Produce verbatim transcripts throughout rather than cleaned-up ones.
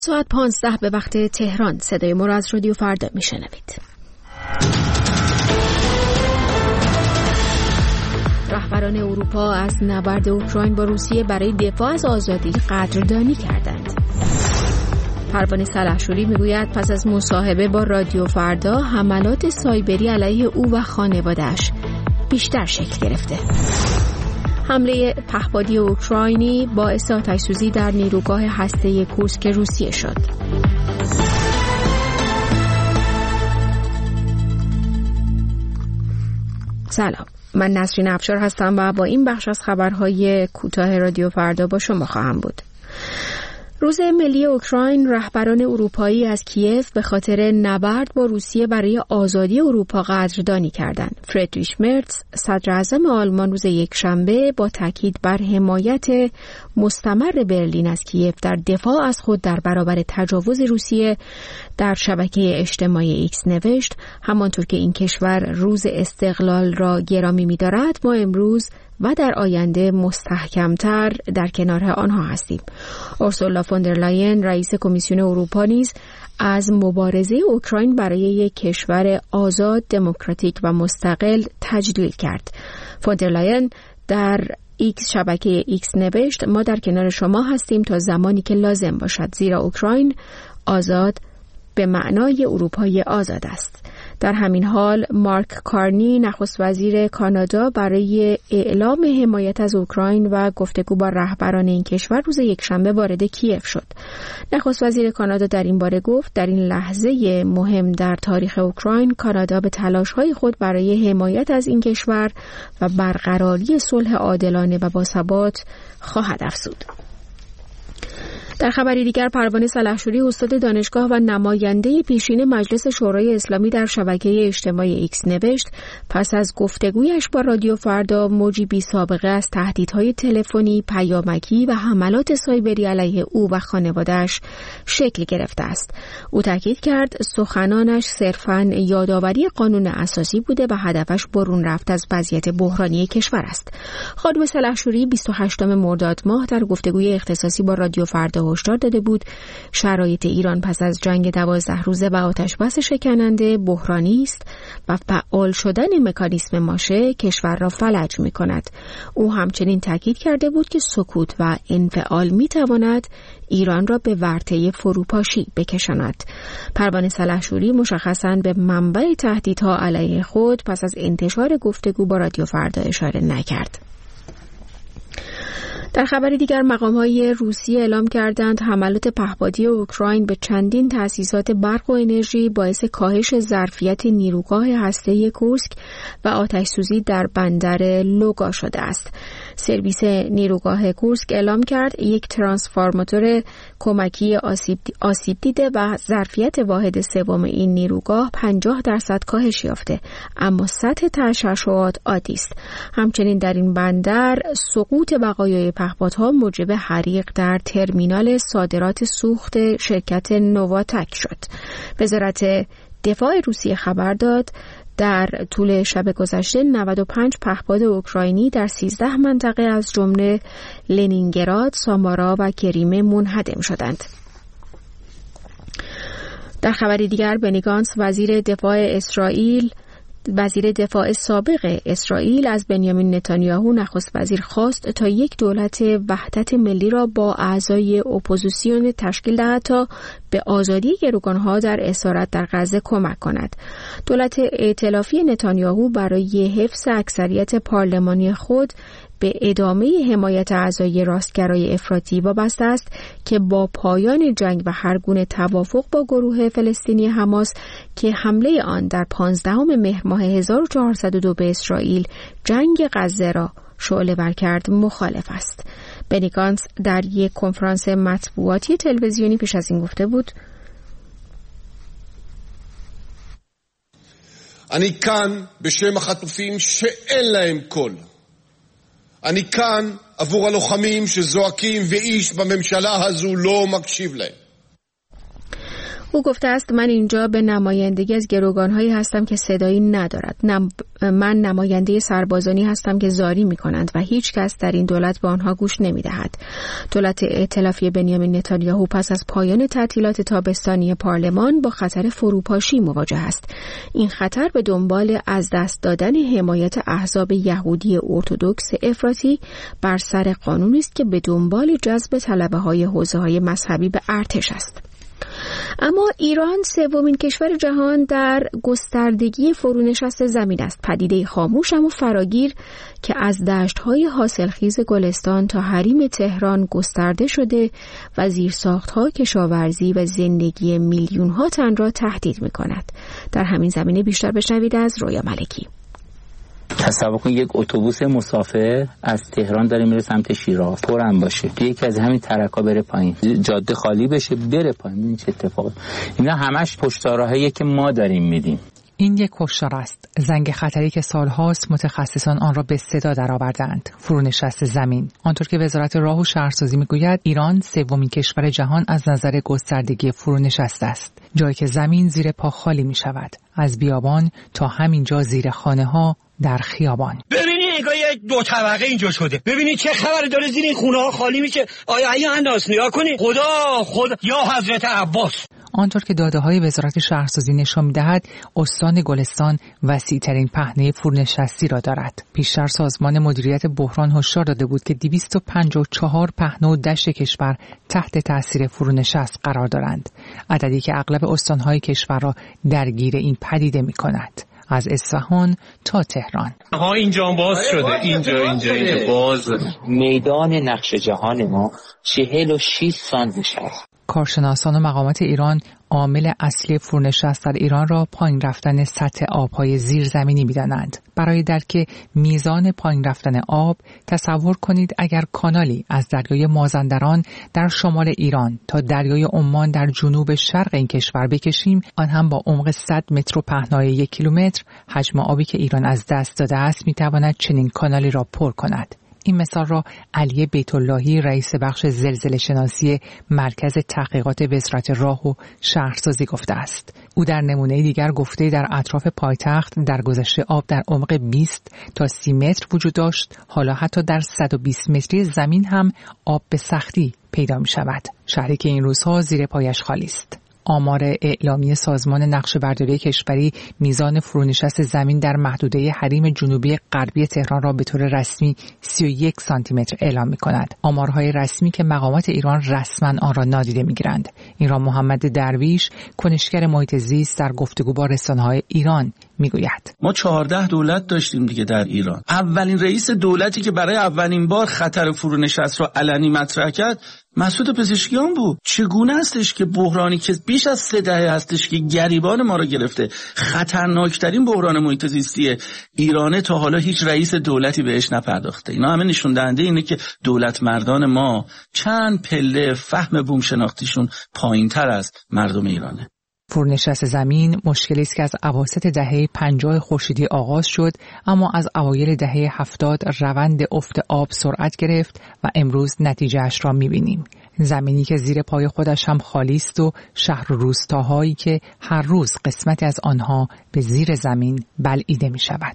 ساعت پانزده به وقت تهران. صدای ما را از رادیو فردا میشنوید. رهبران اروپا از نبرد اوکراین با روسیه برای دفاع از آزادی قدردانی کردند. پروانه سلحشوری میگوید پس از مصاحبه با رادیو فردا حملات سایبری علیه او و خانواده‌اش بیشتر شکل گرفته. حمله پهپادی اوکراینی باعث آتش‌سوزی در نیروگاه هسته‌ای کورسک روسیه شد. سلام، من نسرین افشار هستم و با این بخش از خبرهای کوتاه رادیو فردا با شما خواهم بود. روز ملی اوکراین، رهبران اروپایی از کیف به خاطر نبرد با روسیه برای آزادی اروپا قدردانی کردند. فریدریش مرتز، صدر اعظم آلمان، روز یکشنبه با تاکید بر حمایت مستمر برلین از کیف در دفاع از خود در برابر تجاوز روسیه در شبکه اجتماعی ایکس نوشت: همانطور که این کشور روز استقلال را گرامی می‌دارد، ما امروز و در آینده مستحکمتر در کنار آنها هستیم. اورسولا فوندر لاین، رئیس کمیسیون اروپا، نیز از مبارزه اوکراین برای یک کشور آزاد، دموکراتیک و مستقل تجلیل کرد. فوندر لاین در ایکس شبکه ایکس نوشت: ما در کنار شما هستیم تا زمانی که لازم باشد، زیرا اوکراین آزاد به معنای اروپای آزاد است. در همین حال مارک کارنی، نخست وزیر کانادا، برای اعلام حمایت از اوکراین و گفتگو با رهبران این کشور روز یکشنبه وارد کیف شد. نخست وزیر کانادا در این باره گفت: در این لحظه مهم در تاریخ اوکراین، کانادا به تلاش‌های خود برای حمایت از این کشور و برقراری صلح عادلانه و باثبات خواهد افزود. در خبری دیگر، پروانه سلحشوری، استاد دانشگاه و نماینده پیشین مجلس شورای اسلامی، در شبکه اجتماعی ایکس نوشت: پس از گفتگویش با رادیو فردا، موجی بی سابقه از تهدیدهای تلفنی، پیامکی و حملات سایبری علیه او و خانواده‌اش شکل گرفته است. او تاکید کرد سخنانش صرفاً یادآوری قانون اساسی بوده و هدفش برون رفت از وضعیت بحرانی کشور است. خانم سلحشوری بیست و هشتم مرداد ماه در گفتگوی اختصاصی با رادیو فردا هشدار داده بود شرایط ایران پس از جنگ دوازده روزه و آتش بس شکننده بحرانی است و فعال شدن مکانیسم ماشه کشور را فلج می کند. او همچنین تاکید کرده بود که سکوت و انفعال می تواند ایران را به ورطه فروپاشی بکشاند. پروانه سلحشوری مشخصاً به منبع تهدیدها علیه خود پس از انتشار گفتگو با رادیو فردا اشاره نکرد. در خبری دیگر، مقام‌های روسیه اعلام کردند حملات پهپادی اوکراین به چندین تأسیسات برق و انرژی باعث کاهش ظرفیت نیروگاه هسته‌ای کورسک و آتش‌سوزی در بندر لوگا شده است. سرویس نیروگاه کورسک اعلام کرد یک ترانسفورماتور کمکی آسیب, آسیب دیده و ظرفیت واحد سوم این نیروگاه پنجاه درصد کاهش یافته، اما سطح تشعشعات عادی است. همچنین در این بندر سقوط بقایای پهپادها موجب حریق در ترمینال صادرات سوخت شرکت نواتک شد. وزارت دفاع روسیه خبر داد در طول شب گذشته نود و پنج پهپاد اوکراینی در سیزده منطقه از جمله لنینگراد، سامارا و کریمه منهدم شدند. در خبری دیگر، بنی گانتس، وزیر دفاع اسرائیل وزیر دفاع سابق اسرائیل از بنیامین نتانیاهو، نخست وزیر، خواست تا یک دولت وحدت ملی را با اعضای اپوزیسیون تشکیل دهد تا به آزادی گروگانها در اسارت در غزه کمک کند. دولت ائتلافی نتانیاهو برای حفظ اکثریت پارلمانی خود به ادامه حمایت اعضای راستگرای افراطی وابسته است که با پایان جنگ و هر گونه توافق با گروه فلسطینی حماس که حمله آن در پانزدهم مهر ماه هزار و چهارصد و دو به اسرائیل جنگ غزه را شعله‌ور کرد مخالف است. بنی گانتس در یک کنفرانس مطبوعاتی تلویزیونی پیش از این گفته بود: אני כאן בשם החטופים שאין להם קול. אני כאן עבור הלוחמים שזועקים ואיש בממשלה הזו לא מקשיב להם. او گفته است: من اینجا به نمایندگی از گروگان‌هایی هستم که صدایی ندارد. نم... من نماینده سربازانی هستم که زاری می کنند و هیچ کس در این دولت به آنها گوش نمی دهد. دولت ائتلافی بنیامین نتانیاهو پس از پایان تعطیلات تابستانی پارلمان با خطر فروپاشی مواجه است. این خطر به دنبال از دست دادن حمایت احزاب یهودی ارتدوکس افراطی بر سر قانونی است که به دنبال جذب طلبه‌های حوزه‌های مذهبی به ارتش است. اما ایران سومین کشور جهان در گستردگی فرونشست زمین است، پدیده خاموش اما فراگیر که از دشت‌های حاصلخیز گلستان تا حریم تهران گسترده شده و زیرساخت‌ها، کشاورزی و زندگی میلیون‌ها تن را تهدید می‌کند. در همین زمینه بیشتر بشنوید از رویا ملکی. تصور کن یک اتوبوس مسافر از تهران داره میره سمت شیراز، پرم باشه، توی یکی از همین ترکا بره پایین، جاده خالی بشه بره پایین، این چه اتفاقی؟ اینا همش پشتاراهایی که ما داریم میدیم. این یک کشتار است، زنگ خطری که سالهاست متخصصان آن را به صدا درآوردند، فرونشست زمین. آنطور که وزارت راه و شهرسازی میگوید ایران سومین کشور جهان از نظر گستردگی فرونشست است، جایی که زمین زیر پا خالی می شود، از بیابان تا همین جا زیر خانه ها در خیابان. ببینی انگار یک دو طبقه اینجا شده، ببینی چه خبری داره زیر این خونه ها خالی میشه. آیا این انداز نگاه کنی، خدا خدا یا حضرت عباس. آنطور که داده‌های وزارت شهرسازی نشان می‌دهد استان گلستان وسیع‌ترین پهنه فرونشستی را دارد. پیشتر سازمان مدیریت بحران هشدار داده بود که دویست و پنجاه و چهار پهنه و دشت کشور تحت تاثیر فرونشست قرار دارند، عددی که اغلب استان‌های کشور را درگیر این پدیده می‌کند. از اصفهان تا تهران. ها اینجا باز شده، اینجا اینجا اینجا باز. میدان نقش جهان ما چهل و شش سانتی است. کارشناسان و مقامات ایران عامل اصلی فرونشست در ایران را پایین رفتن سطح آب‌های زیرزمینی می‌دانند. برای درک میزان پایین رفتن آب، تصور کنید اگر کانالی از دریای مازندران در شمال ایران تا دریای عمان در جنوب شرق این کشور بکشیم، آن هم با عمق صد متر و پهنای یک کیلومتر، حجم آبی که ایران از دست داده است می‌تواند چنین کانالی را پر کند. این مثال را علی بیت‌اللهی رئیس بخش زلزله شناسی مرکز تحقیقات وزارت راه و شهرسازی گفته است. او در نمونه دیگر گفته در اطراف پایتخت در گذشته آب در عمق بیست تا سی متر وجود داشت، حالا حتی در صد و بیست متری زمین هم آب به سختی پیدا می شود. شهری که این روزها زیر پایش خالی است. آمار اعلامی سازمان نقشه‌برداری کشوری میزان فرونشست زمین در محدوده حریم جنوبی غربی تهران را به طور رسمی سی و یک سانتی متر اعلام می‌کند. آمارهای رسمی که مقامات ایران رسما آن را نادیده می‌گیرند. این را محمد درویش، کنشگر محیط زیست، در گفتگو با رسانه‌های ایران میگوید. ما چهارده دولت داشتیم دیگه در ایران. اولین رئیس دولتی که برای اولین بار خطر فرونشست را علنی مطرح کرد مسعود پزشکیان بود. چگونه استش که بحرانی که بیش از سه دهه هستش که گریبان ما را گرفته، خطرناکترین بحران محیط زیستی ایرانه، تا حالا هیچ رئیس دولتی بهش نپرداخته. اینا همه نشون دهنده اینه که دولت مردان ما چند پله فهم بوم شناختیشون پایین‌تر از مردم ایرانه. فرونشست زمین مشکلی است که از اواسط دهه پنجاه خورشیدی آغاز شد، اما از اوایل دهه هفتاد روند افت آب سرعت گرفت و امروز نتیجهش را می‌بینیم. زمینی که زیر پای خودش هم خالی است و شهر و روستاهایی که هر روز قسمتی از آنها به زیر زمین بلعیده می‌شود.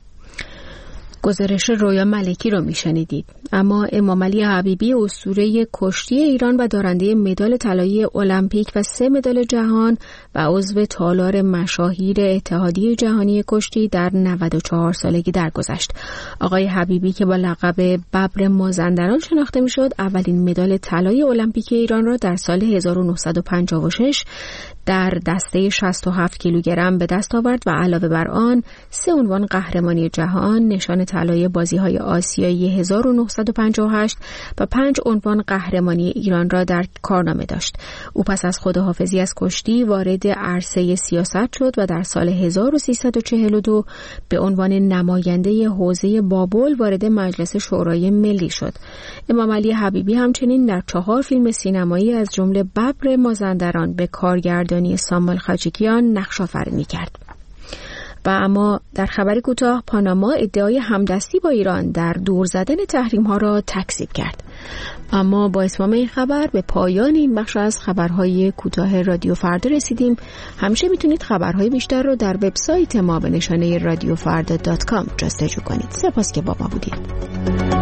گزارش رویا ملکی رو میشنیدید. اما امام علی حبیبی، اسطوره کشتی ایران و دارنده مدال طلایی المپیک و سه مدال جهان و عضو تالار مشاهیر اتحادیه جهانی کشتی، در نود و چهار سالگی درگذشت. آقای حبیبی که با لقب ببر مازندران شناخته میشد، اولین مدال طلای المپیک ایران را در سال هزار و نهصد و پنجاه و شش در دسته شصت و هفت کیلوگرم به دست آورد و علاوه بر آن سه عنوان قهرمانی جهان، نشان طلای بازی‌های آسیایی هزار و نهصد و پنجاه و هشت و پنج عنوان قهرمانی ایران را در کارنامه داشت. او پس از خداحافظی از کشتی وارد عرصه سیاست شد و در سال هزار و سیصد و چهل و دو به عنوان نماینده حوزه بابل وارد مجلس شورای ملی شد. امام علی حبیبی همچنین در چهار فیلم سینمایی از جمله ببر مازندران به کارگردانی ساموئل خاچیکیان نقش آفرینی کرد. و اما در خبر کوتاه، پاناما ادعای همدستی با ایران در دور زدن تحریم ها را تکذیب کرد. اما با اتمام این خبر به پایان این بخش از خبرهای کوتاه رادیو فردا رسیدیم. همیشه میتونید خبرهای بیشتر رو در وبسایت ما به نشانه رادیو فردا دات کام جستجو کنید. سپاس که با ما بودید.